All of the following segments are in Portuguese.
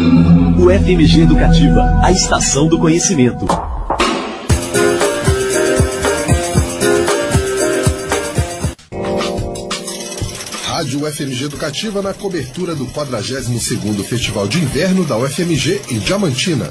O FMG Educativa, a estação do conhecimento. Rádio UFMG Educativa na cobertura do 42º Festival de Inverno da UFMG em Diamantina.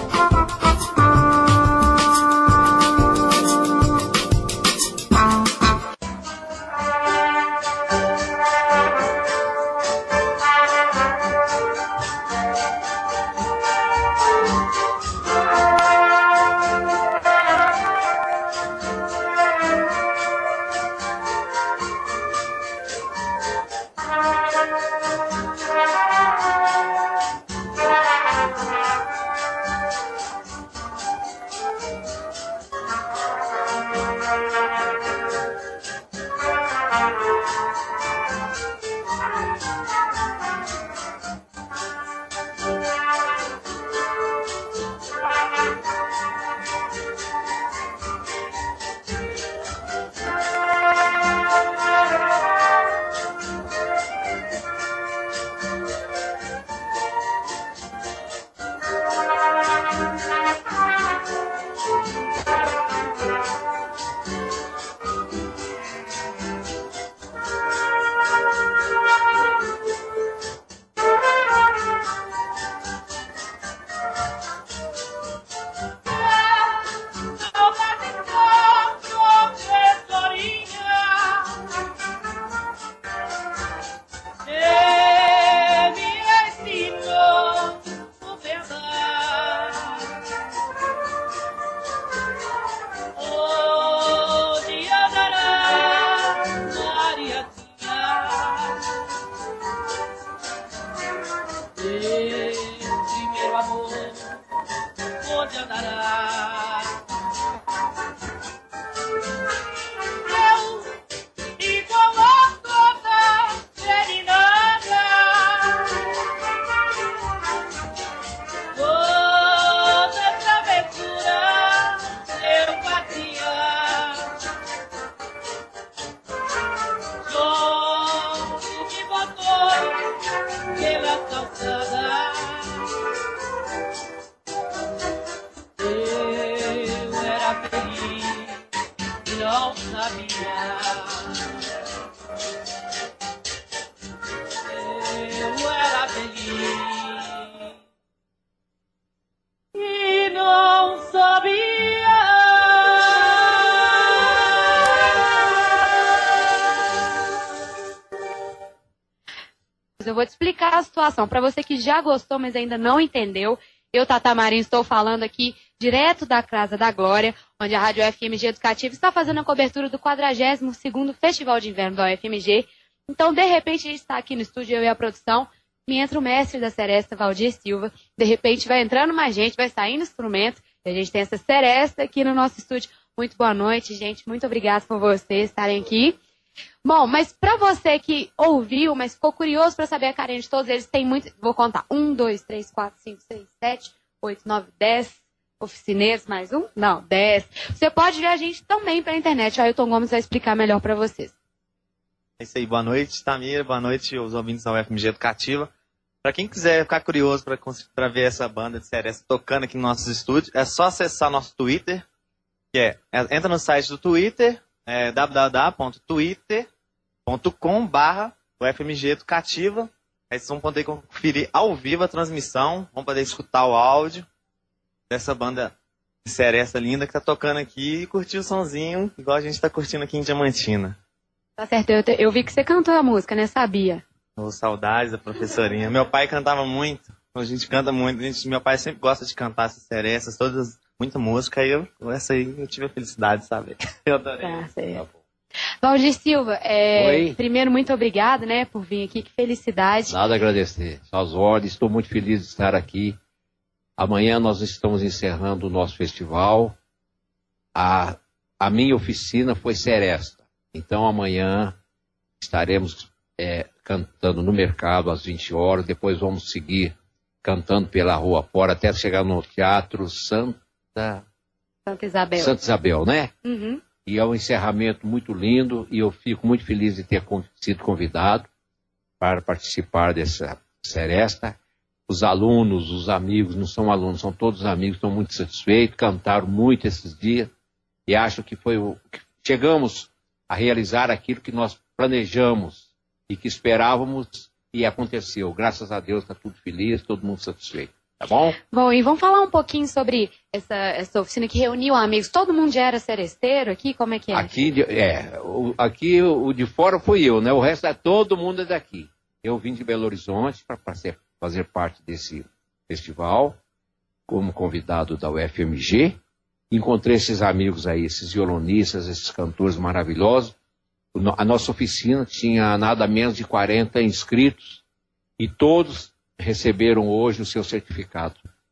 Eu vou te explicar a situação. Para você que já gostou, mas ainda não entendeu, eu, Tata Marinho, estou falando aqui direto da Casa da Glória, onde a Rádio UFMG Educativa está fazendo a cobertura do 42º Festival de Inverno da UFMG. Então, de repente, a gente está aqui no estúdio, eu e a produção, me entra o mestre da seresta, Valdir Silva. De repente, vai entrando mais gente, vai saindo instrumento, e a gente tem essa seresta aqui no nosso estúdio. Muito boa noite, gente. Muito obrigada por vocês estarem aqui. Bom, mas para você que ouviu, mas ficou curioso para saber a carinha de todos eles, tem muito... Vou contar. 1, 2, 3, 4, 5, 6, 7, 8, 9, 10 oficineiros, mais um? Não, 10. Você pode ver a gente também pela internet. O Ailton Gomes vai explicar melhor para vocês. É isso aí. Boa noite, Tamir. Boa noite, os ouvintes da UFMG Educativa. Para quem quiser ficar curioso para ver essa banda de seresta tocando aqui no nosso estúdio, é só acessar nosso Twitter, que entra no site do Twitter, www.twitter.com/UFMG Educativa. Aí vocês vão poder conferir ao vivo a transmissão, vão poder escutar o áudio dessa banda de seresta linda que tá tocando aqui e curtir o sonzinho, igual a gente tá curtindo aqui em Diamantina. Tá certo, eu vi que você cantou a música, né? Sabia? Oh, saudades da professorinha. Meu pai cantava muito, a gente canta muito, meu pai sempre gosta de cantar essas serestas, todas, muita música, e essa aí eu tive a felicidade de saber. Eu adorei. Tá certo. Valdir Silva, primeiro, muito obrigado, né, por vir aqui, que felicidade. Nada a agradecer. Às ordens, estou muito feliz de estar aqui. Amanhã nós estamos encerrando o nosso festival. A minha oficina foi seresta. Então amanhã estaremos cantando no mercado às 20 horas. Depois vamos seguir cantando pela rua fora até chegar no Teatro Santa Isabel, né? Uhum. E é um encerramento muito lindo e eu fico muito feliz de ter sido convidado para participar dessa seresta. os alunos, os amigos, não são alunos, são todos amigos, estão muito satisfeitos, cantaram muito esses dias, e acho que chegamos a realizar aquilo que nós planejamos e que esperávamos e aconteceu. Graças a Deus está tudo feliz, todo mundo satisfeito. Tá bom? Bom, e vamos falar um pouquinho sobre essa oficina que reuniu amigos. Todo mundo já era seresteiro aqui? Como é que é? Aqui o de fora fui eu, né? O resto todo mundo é daqui. Eu vim de Belo Horizonte para fazer parte desse festival, como convidado da UFMG. Encontrei esses amigos aí, esses violonistas, esses cantores maravilhosos. A nossa oficina tinha nada menos de 40 inscritos e todos receberam hoje o seu certificado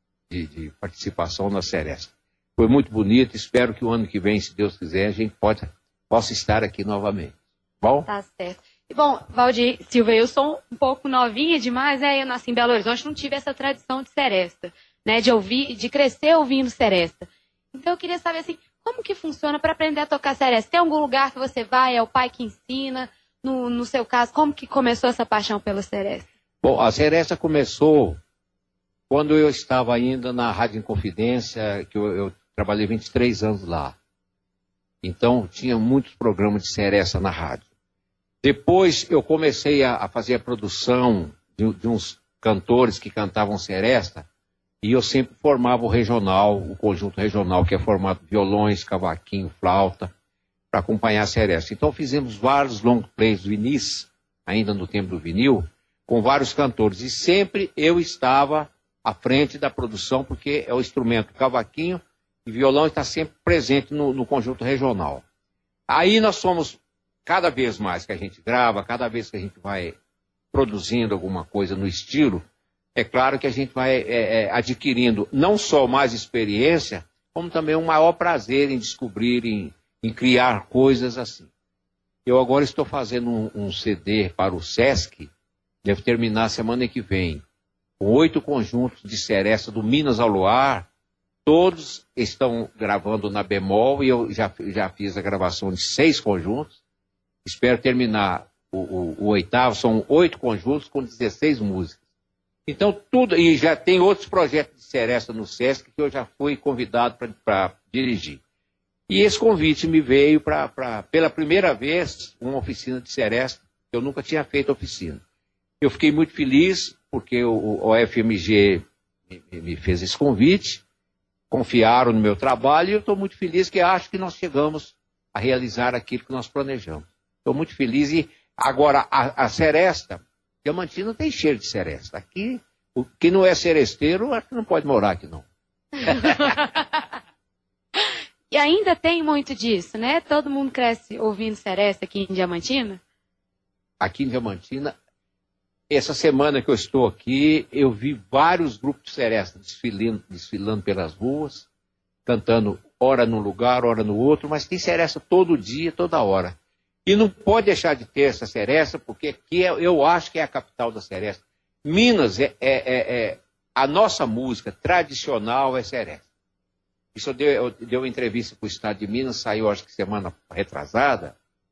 de participação na Seresta. Foi muito bonito, espero que o ano que vem, se Deus quiser, a gente possa estar aqui novamente. Bom? Tá certo. E bom, Valdir Silva, eu sou um pouco novinha demais, né? Eu nasci em Belo Horizonte, não tive essa tradição de seresta, né? De crescer ouvindo seresta. Então eu queria saber, assim, como que funciona para aprender a tocar seresta? Tem algum lugar que você vai, é o pai que ensina? No seu caso, como que começou essa paixão pela seresta? Bom, a seresta começou quando eu estava ainda na Rádio Inconfidência, que eu trabalhei 23 anos lá. Então, tinha muitos programas de seresta na rádio. Depois, eu comecei a fazer a produção de uns cantores que cantavam seresta, e eu sempre formava o regional, o conjunto regional, que é formado de violões, cavaquinho, flauta, para acompanhar a seresta. Então, fizemos vários long plays do início, ainda no tempo do vinil, com vários cantores. E sempre eu estava à frente da produção, porque é o instrumento cavaquinho e violão está sempre presente no conjunto regional. Aí nós somos, cada vez mais que a gente grava, cada vez que a gente vai produzindo alguma coisa no estilo, é claro que a gente vai adquirindo não só mais experiência, como também um maior prazer em descobrir, em criar coisas assim. Eu agora estou fazendo um CD para o Sesc, deve terminar semana que vem, com 8 conjuntos de seresta do Minas ao Luar. Todos estão gravando na bemol e eu já fiz a gravação de 6 conjuntos. Espero terminar o 8º, são 8 conjuntos com 16 músicas. Então, tudo, e já tem outros projetos de seresta no Sesc que eu já fui convidado para dirigir. E esse convite me veio pela primeira vez, uma oficina de seresta. Eu nunca tinha feito oficina. Eu fiquei muito feliz porque o FMG me fez esse convite, confiaram no meu trabalho e eu estou muito feliz que acho que nós chegamos a realizar aquilo que nós planejamos. Estou muito feliz e agora a seresta, Diamantina tem cheiro de seresta. Aqui, quem não é seresteiro, acho que não pode morar aqui não. E ainda tem muito disso, né? Todo mundo cresce ouvindo seresta aqui em Diamantina? Aqui em Diamantina, essa semana que eu estou aqui, eu vi vários grupos de seresta desfilando pelas ruas, cantando ora num lugar, ora no outro, mas tem seresta todo dia, toda hora. E não pode deixar de ter essa seresta, porque aqui eu acho que é a capital da seresta. Minas, a nossa música tradicional é seresta. Isso eu dei uma entrevista para o Estado de Minas, saiu acho que semana retrasada,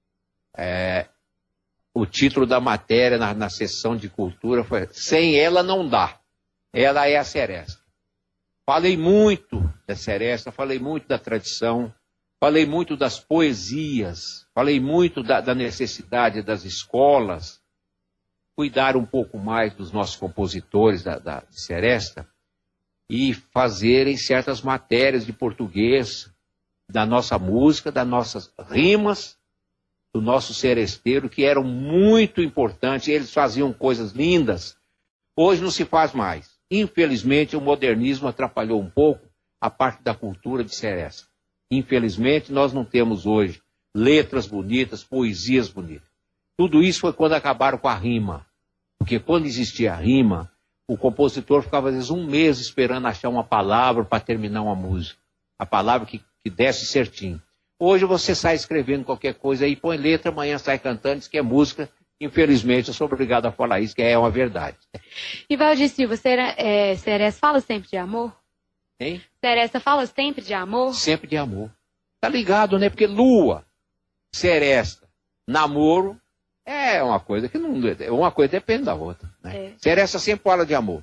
o título da matéria na sessão de cultura foi Sem Ela Não Dá. Ela é a seresta. Falei muito da seresta, falei muito da tradição, falei muito das poesias, falei muito da necessidade das escolas, cuidar um pouco mais dos nossos compositores de seresta e fazerem certas matérias de português, da nossa música, das nossas rimas, do nosso seresteiro, que eram muito importantes, eles faziam coisas lindas. Hoje não se faz mais. Infelizmente, o modernismo atrapalhou um pouco a parte da cultura de seresta. Infelizmente, nós não temos hoje letras bonitas, poesias bonitas. Tudo isso foi quando acabaram com a rima. Porque quando existia a rima, o compositor ficava, às vezes, um mês esperando achar uma palavra para terminar uma música. A palavra que desse certinho. Hoje você sai escrevendo qualquer coisa aí, põe letra, amanhã sai cantando, diz que é música. Infelizmente, eu sou obrigado a falar isso, que é uma verdade. E Valdir Silva, seresta fala sempre de amor? Hein? Seresta fala sempre de amor? Sempre de amor. Tá ligado, né? Porque lua, seresta, namoro, é uma coisa que não... Uma coisa depende da outra. Né? Seresta sempre fala de amor.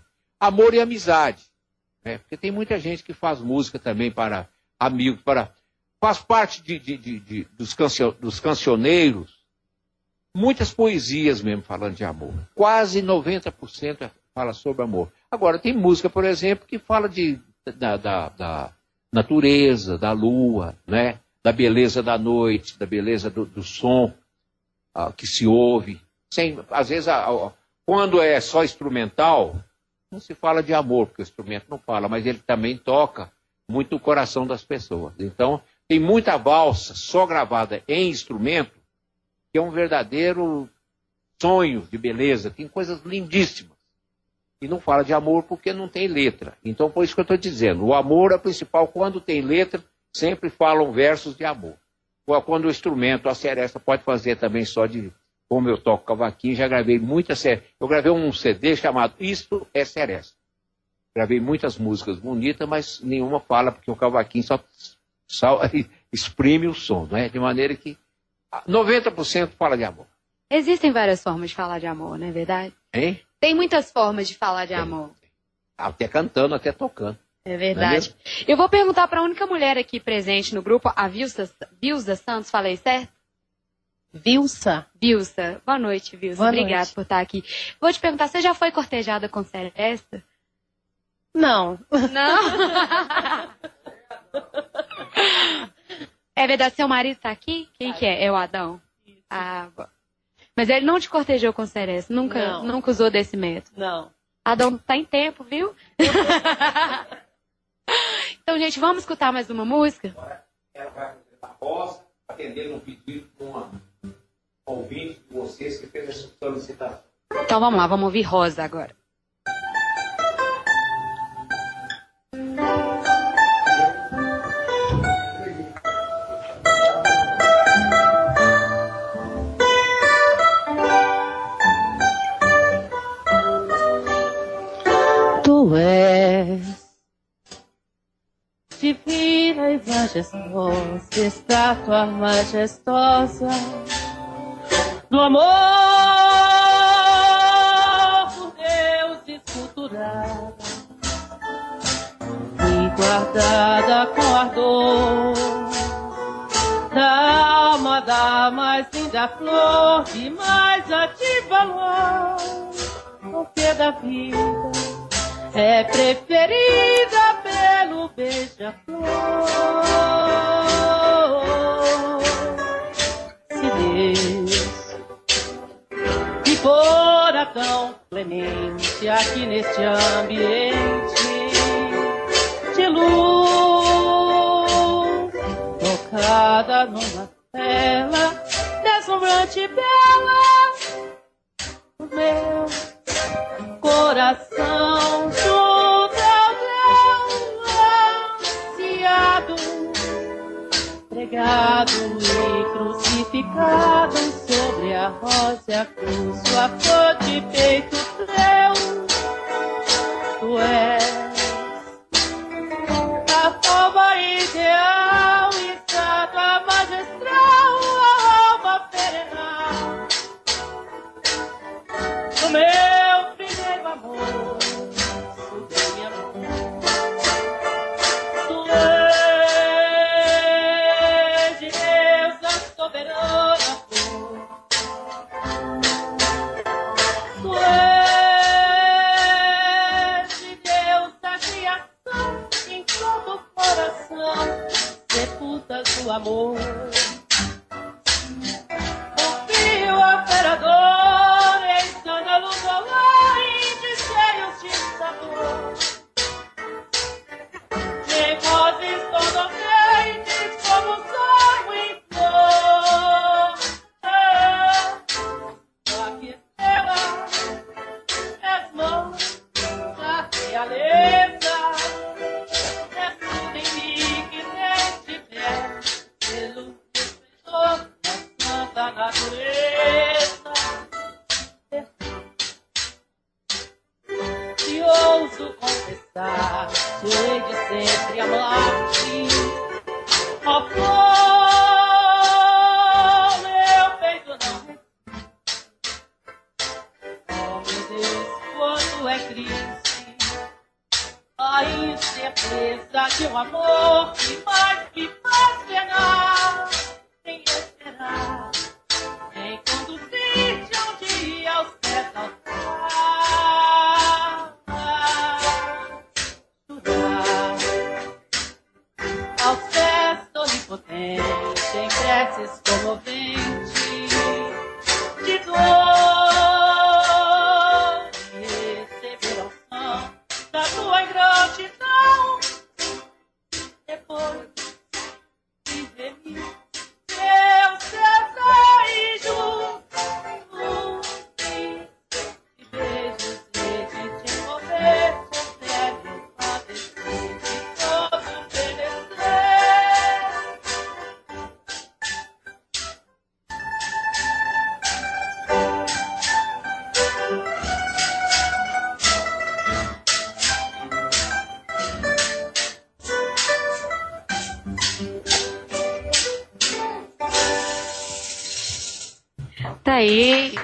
amor e amizade. Né? Porque tem muita gente que faz música também para amigos, faz parte dos cancioneiros, muitas poesias mesmo falando de amor. Quase 90% fala sobre amor. Agora, tem música, por exemplo, que fala da natureza, da lua, né? Da beleza da noite, da beleza do som que se ouve. Às vezes, quando é só instrumental, não se fala de amor, porque o instrumento não fala, mas ele também toca muito o coração das pessoas. Então, tem muita valsa só gravada em instrumento, que é um verdadeiro sonho de beleza. Tem coisas lindíssimas. E não fala de amor porque não tem letra. Então, por isso que eu estou dizendo, o amor é principal. Quando tem letra, sempre falam versos de amor. Quando o instrumento, a seresta, pode fazer também só de... Como eu toco cavaquinho, já gravei muitas seresta. Eu gravei um CD chamado Isto é Seresta. Gravei muitas músicas bonitas, mas nenhuma fala, porque o cavaquinho só exprime o som, né? De maneira que 90% fala de amor. Existem várias formas de falar de amor, não é verdade? Hein? Tem muitas formas de falar de amor. Até cantando, até tocando. É verdade. Eu vou perguntar para a única mulher aqui presente no grupo, a Vilsa Santos, falei certo? Vilsa. Boa noite, Vilsa. Boa Obrigada noite. por estar aqui. Vou te perguntar, você já foi cortejada com seresta? Não. Não? É verdade, seu marido está aqui? Quem que é? É o Adão? Ah, bom. Mas ele não te cortejou com seresta? Nunca usou desse método? Não. Adão tá em tempo, viu? Então, gente, vamos escutar mais uma música? Ela vai fazer a rosa, atendendo um pedido de uma ouvinte de vocês que fez essa solicitação. Então vamos lá, vamos ouvir Rosa agora. Tu és divina e majestosa, estátua majestosa do amor por Deus esculturada e guardada com ardor da alma da mais linda flor de mais alto valor, porque da vida é preferida pelo beija-flor. Se Deus me fora tão clemente aqui neste ambiente de luz, tocada numa tela deslumbrante e bela, o meu coração junto ao teu ansiado, pregado e crucificado sobre a rosa e a cruz, sua flor de peito teu. Tu és a forma ideal, estátua magistral, a alma perenal do meu primeiro amor, sublime amor. Tu és de Deus a soberana flor. Tu és de Deus a criação, em todo o coração sepultas o amor. O fio operador, escândalo dolente, cheios de sabor. Nem vozes todolentes como o sonho em flor. Só que estrela és mãos da realeza, és tudo em mim que nem tiver pelo esplendor da santa natureza. E ouso confessar, te hei de sempre amar-te, ó flor, meu peito não resiste. Oh meu Deus, quanto é triste a incerteza de um amor que mais me faz penar, sem esperar, nem conduzir-te um dia ao certo altar, chorar ao céu onipotente, em preces comoventes de dor, receber ao som da tua ingratidão, depois de remir teu desejo, de beijos e de te envolver, consegue padecer de todo obedecer. Tá aí.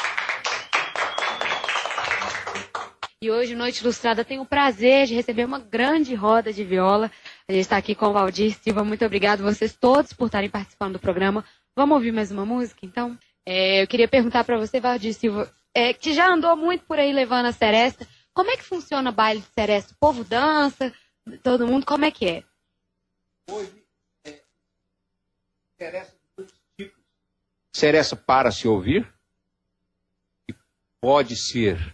E hoje, Noite Ilustrada, tenho o prazer de receber uma grande roda de viola. A gente está aqui com o Valdir Silva. Muito obrigado vocês todos por estarem participando do programa. Vamos ouvir mais uma música, então? Eu queria perguntar para você, Valdir Silva, que já andou muito por aí levando a seresta. Como é que funciona o baile de seresta? O povo dança? Todo mundo? Como é que é? Hoje, seresta de dois tipos. Seresta para se ouvir, que pode ser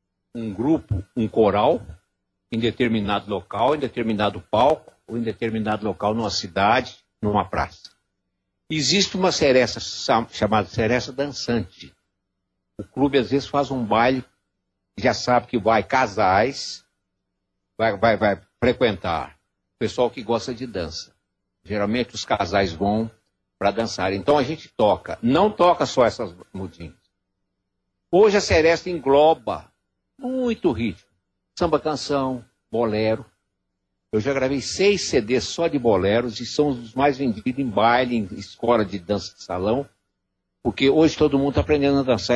um grupo, um coral, em determinado local, em determinado palco, ou em determinado local numa cidade, numa praça. Existe uma seresta chamada seresta dançante. O clube às vezes faz um baile, já sabe que vai casais, vai frequentar o pessoal que gosta de dança. Geralmente os casais vão para dançar. Então a gente toca, não toca só essas mudinhas. Hoje a seresta engloba muito ritmo. Samba canção, bolero. Eu já gravei 6 CDs só de boleros e são os mais vendidos em baile, em escola de dança de salão. Porque hoje todo mundo está aprendendo a dançar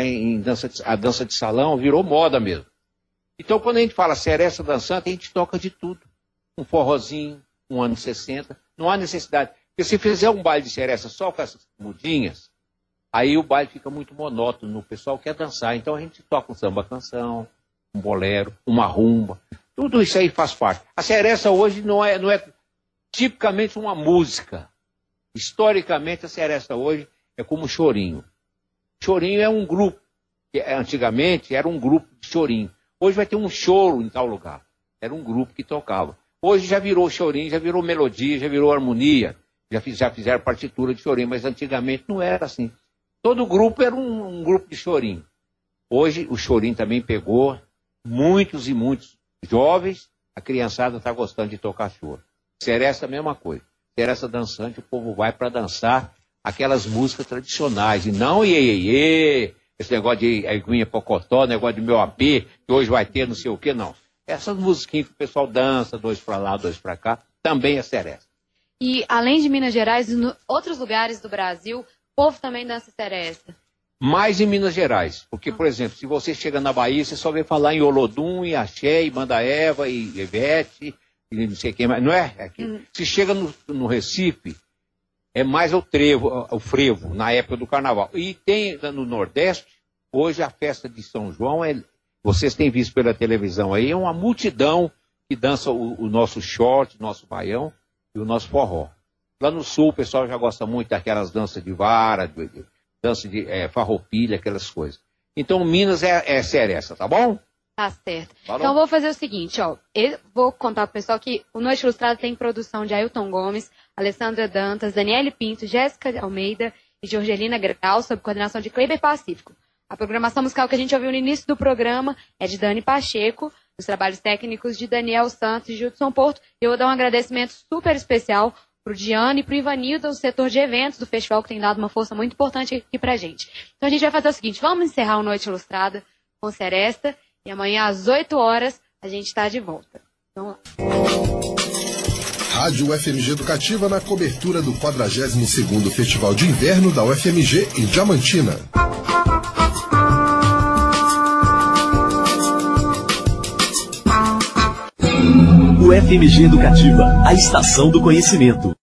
a dança de salão, virou moda mesmo. Então quando a gente fala seresta dançante, a gente toca de tudo. Um forrozinho, um ano 60. Não há necessidade. Porque se fizer um baile de seresta só com essas mudinhas, aí o baile fica muito monótono. O pessoal quer dançar. Então a gente toca um samba canção, um bolero, uma rumba. Tudo isso aí faz parte. A seresta hoje não é tipicamente uma música. Historicamente, a seresta hoje é como o chorinho. Chorinho é um grupo. Antigamente era um grupo de chorinho. Hoje vai ter um choro em tal lugar. Era um grupo que tocava. Hoje já virou chorinho, já virou melodia, já virou harmonia. Já fizeram partitura de chorinho, mas antigamente não era assim. Todo grupo era um grupo de chorinho. Hoje o chorinho também pegou muitos e muitos jovens. A criançada está gostando de tocar choro. Seresta é a mesma coisa. Seresta dançante, o povo vai para dançar aquelas músicas tradicionais. E não iê, esse negócio de Aguinha Pocotó, negócio de meu AP, que hoje vai ter não sei o que, não. Essas musiquinhas que o pessoal dança, 2 para lá, 2 para cá, também é seresta. E além de Minas Gerais, em outros lugares do Brasil, o povo também dança seresta? Mais em Minas Gerais. Porque, por exemplo, se você chega na Bahia, você só vê falar em Olodum, em Axé, em Mandaeva, em Ivete, e não sei quem mais. Não é? Se chega no Recife, é mais o frevo, na época do carnaval. E tem no Nordeste, hoje a festa de São João, vocês têm visto pela televisão aí, é uma multidão que dança o nosso short, o nosso baião e o nosso forró. Lá no Sul, o pessoal já gosta muito daquelas danças de vara, dança de farroupilha, aquelas coisas. Então, Minas é seresta, tá bom? Tá certo. Falou. Então, eu vou fazer o seguinte, ó. Eu vou contar pro pessoal que o Noite Ilustrada tem produção de Ailton Gomes, Alessandra Dantas, Daniele Pinto, Jéssica Almeida e Jorgelina Grau, sob coordenação de Kleber Pacífico. A programação musical que a gente ouviu no início do programa é de Dani Pacheco, os trabalhos técnicos de Daniel Santos e Judson Porto. E eu vou dar um agradecimento super especial pro Diane e pro Ivanildo, do setor de eventos do festival, que tem dado uma força muito importante aqui pra gente. Então a gente vai fazer o seguinte, vamos encerrar o Noite Ilustrada com seresta e amanhã às 8 horas a gente está de volta. Vamos lá. Rádio UFMG Educativa na cobertura do 42º Festival de Inverno da UFMG em Diamantina. UFMG Educativa, a estação do conhecimento.